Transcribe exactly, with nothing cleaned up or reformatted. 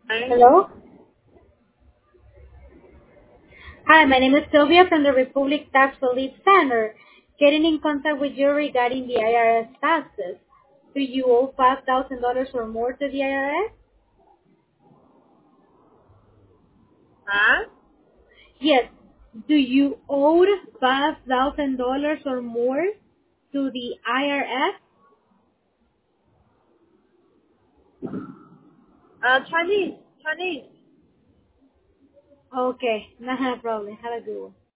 Hi. Hello. Hi, my name is Sylvia from the Republic Tax Relief Center. Getting in contact with you regarding the I R S taxes. Do you owe five thousand dollars or more to the I R S? Huh? Yes. Do you owe five thousand dollars or more to the I R S? Uh, Chinese. Chinese. Okay, not a problem. Have a good one.